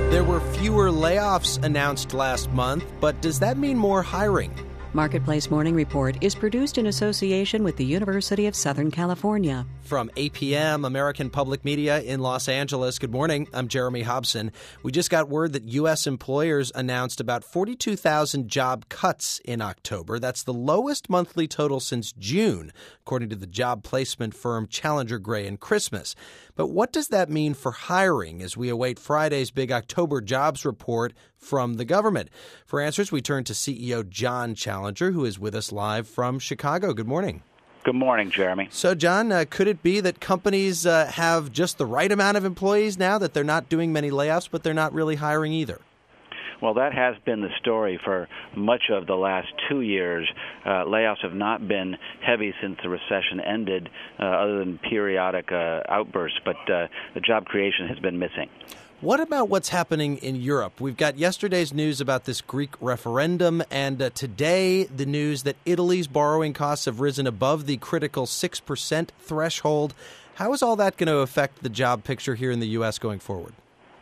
There were fewer layoffs announced last month, but does that mean more hiring? Marketplace Morning Report is produced in association with the University of Southern California. From APM, American Public Media in Los Angeles, good morning. I'm Jeremy Hobson. We just got word that U.S. employers announced about 42,000 job cuts in October. That's the lowest monthly total since June, according to the job placement firm Challenger Gray and Christmas. But what does that mean for hiring as we await Friday's big October jobs report from the government? For answers, we turn to CEO John Challenger, who is with us live from Chicago. Good morning. Good morning, Jeremy. So, John, could it be that companies have just the right amount of employees now, that they're not doing many layoffs, but they're not really hiring either? Well, that has been the story for much of the last 2 years. Layoffs have not been heavy since the recession ended, other than periodic outbursts, but the job creation has been missing. What about what's happening in Europe? We've got yesterday's news about this Greek referendum, and today the news that Italy's borrowing costs have risen above the critical 6% threshold. How is all that going to affect the job picture here in the U.S. going forward?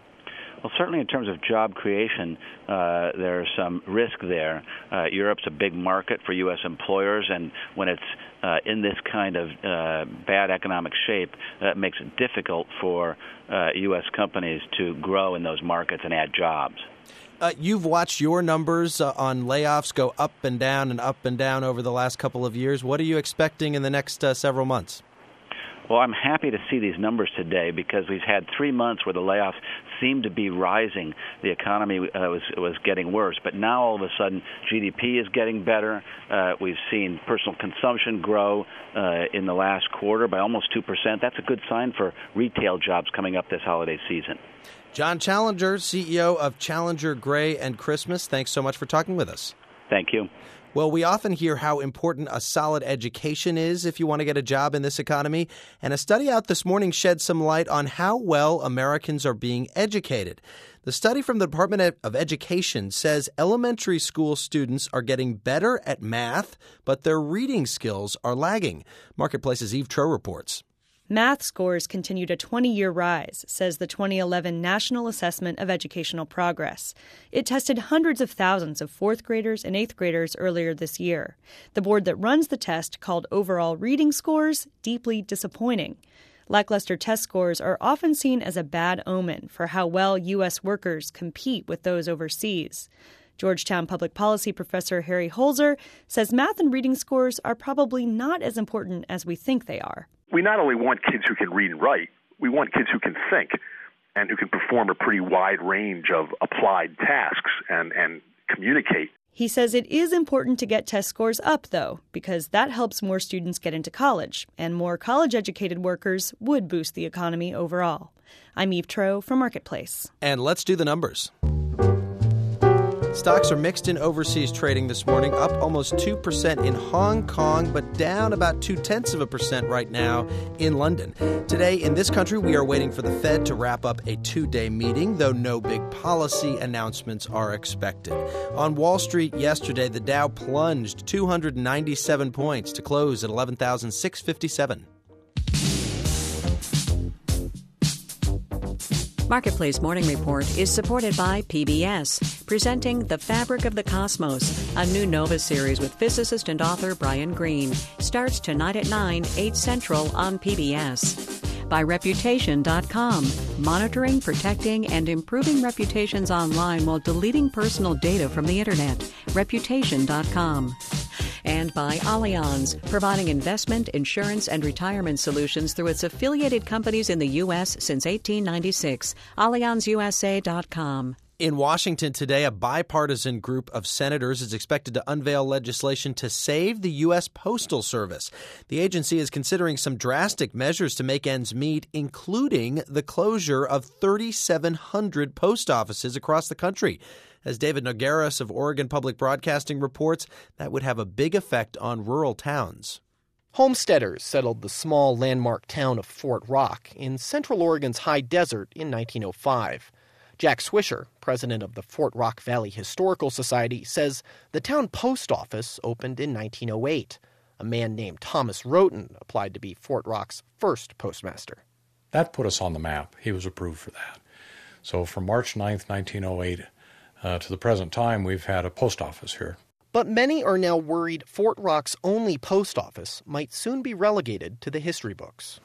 Well, certainly in terms of job creation, there's some risk there. Europe's a big market for U.S. employers, and when it's in this kind of bad economic shape, that makes it difficult for U.S. companies to grow in those markets and add jobs. You've watched your numbers on layoffs go up and down over the last couple of years. What are you expecting in the next several months? Well, I'm happy to see these numbers today because we've had 3 months where the layoffs seemed to be rising. The economy was getting worse. But now, all of a sudden, GDP is getting better. We've seen personal consumption grow in the last quarter by almost 2%. That's a good sign for retail jobs coming up this holiday season. John Challenger, CEO of Challenger Gray and Christmas, thanks so much for talking with us. Thank you. Well, we often hear how important a solid education is if you want to get a job in this economy, and a study out this morning shed some light on how well Americans are being educated. The study from the Department of Education says elementary school students are getting better at math, but their reading skills are lagging. Marketplace's Eve Troeh reports. Math scores continued a 20-year rise, says the 2011 National Assessment of Educational Progress. It tested hundreds of thousands of fourth graders and eighth graders earlier this year. The board that runs the test called overall reading scores deeply disappointing. Lackluster test scores are often seen as a bad omen for how well U.S. workers compete with those overseas. Georgetown public policy professor Harry Holzer says math and reading scores are probably not as important as we think they are. We not only want kids who can read and write, we want kids who can think and who can perform a pretty wide range of applied tasks and communicate. He says it is important to get test scores up, though, because that helps more students get into college, and more college-educated workers would boost the economy overall. I'm Eve Troeh for Marketplace. And let's do the numbers. Stocks are mixed in overseas trading this morning, up almost 2% in Hong Kong, but down about 0.2% right now in London. Today in this country, we are waiting for the Fed to wrap up a 2-day meeting, though no big policy announcements are expected. On Wall Street yesterday, the Dow plunged 297 points to close at 11,657. Marketplace Morning Report is supported by PBS, presenting The Fabric of the Cosmos, a new Nova series with physicist and author Brian Greene. Starts tonight at 9, 8 Central on PBS. By Reputation.com, monitoring, protecting, and improving reputations online while deleting personal data from the Internet. Reputation.com. And by Allianz, providing investment, insurance, and retirement solutions through its affiliated companies in the U.S. since 1896. AllianzUSA.com. In Washington today, a bipartisan group of senators is expected to unveil legislation to save the U.S. Postal Service. The agency is considering some drastic measures to make ends meet, including the closure of 3,700 post offices across the country. As David Nogueras of Oregon Public Broadcasting reports, that would have a big effect on rural towns. Homesteaders settled the small landmark town of Fort Rock in central Oregon's high desert in 1905. Jack Swisher, president of the Fort Rock Valley Historical Society, says the town post office opened in 1908. A man named Thomas Roten applied to be Fort Rock's first postmaster. That put us on the map. He was approved for that. So from March 9th, 1908 to the present time, we've had a post office here. But many are now worried Fort Rock's only post office might soon be relegated to the history books.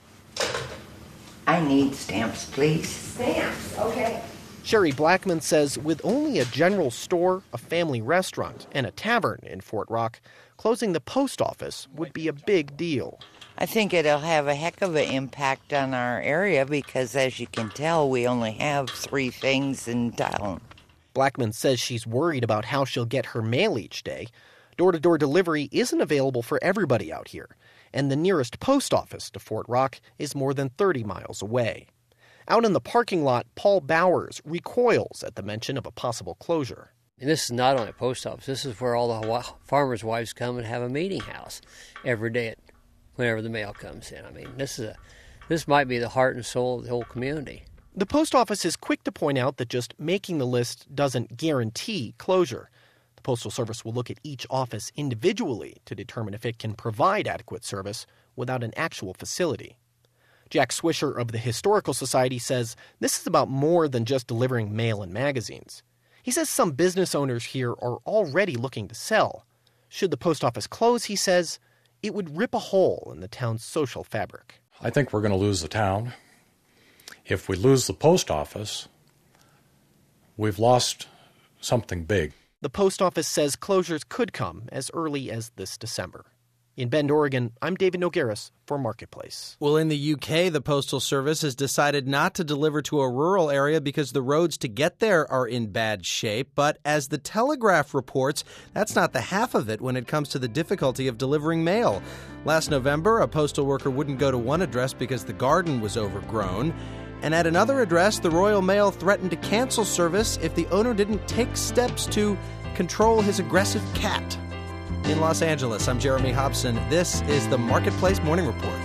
I need stamps, please. Stamps, okay. Sherry Blackman says with only a general store, a family restaurant, and a tavern in Fort Rock, closing the post office would be a big deal. I think it'll have a heck of an impact on our area because, as you can tell, we only have 3 things in town. Blackman says she's worried about how she'll get her mail each day. Door-to-door delivery isn't available for everybody out here, and the nearest post office to Fort Rock is more than 30 miles away. Out in the parking lot, Paul Bowers recoils at the mention of a possible closure. And this is not only a post office. This is where all the farmers' wives come and have a meeting house every day whenever the mail comes in. I mean, this might be the heart and soul of the whole community. The post office is quick to point out that just making the list doesn't guarantee closure. The Postal Service will look at each office individually to determine if it can provide adequate service without an actual facility. Jack Swisher of the Historical Society says this is about more than just delivering mail and magazines. He says some business owners here are already looking to sell. Should the post office close, he says, it would rip a hole in the town's social fabric. I think we're going to lose the town. If we lose the post office, we've lost something big. The post office says closures could come as early as this December. In Bend, Oregon, I'm David Nogueras for Marketplace. Well, in the UK, the Postal Service has decided not to deliver to a rural area because the roads to get there are in bad shape. But as the Telegraph reports, that's not the half of it when it comes to the difficulty of delivering mail. Last November, a postal worker wouldn't go to one address because the garden was overgrown. And at another address, the Royal Mail threatened to cancel service if the owner didn't take steps to control his aggressive cat. In Los Angeles, I'm Jeremy Hobson. This is the Marketplace Morning Report.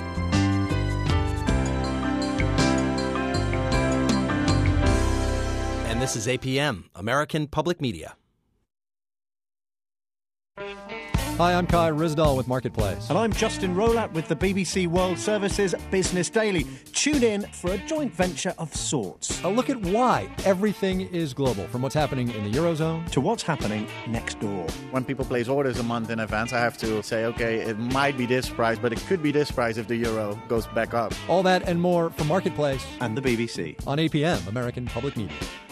And this is APM, American Public Media. Hi, I'm Kai Risdal with Marketplace. And I'm Justin Rolat with the BBC World Service's Business Daily. Tune in for a joint venture of sorts. A look at why everything is global, from what's happening in the Eurozone to what's happening next door. When people place orders a month in advance, I have to say, okay, it might be this price, but it could be this price if the euro goes back up. All that and more from Marketplace and the BBC on APM, American Public Media.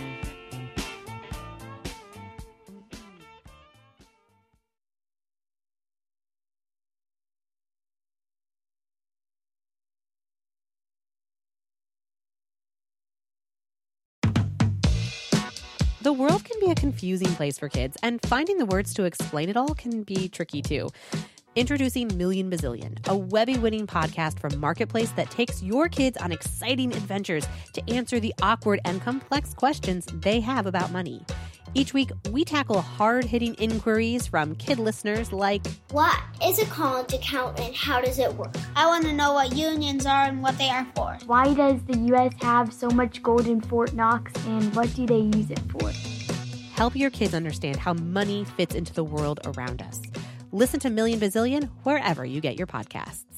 The world can be a confusing place for kids, and finding the words to explain it all can be tricky too. Introducing Million Bazillion, a Webby-winning podcast from Marketplace that takes your kids on exciting adventures to answer the awkward and complex questions they have about money. Each week, we tackle hard-hitting inquiries from kid listeners like, what is a college account and how does it work? I want to know what unions are and what they are for. Why does the U.S. have so much gold in Fort Knox and what do they use it for? Help your kids understand how money fits into the world around us. Listen to Million Bazillion wherever you get your podcasts.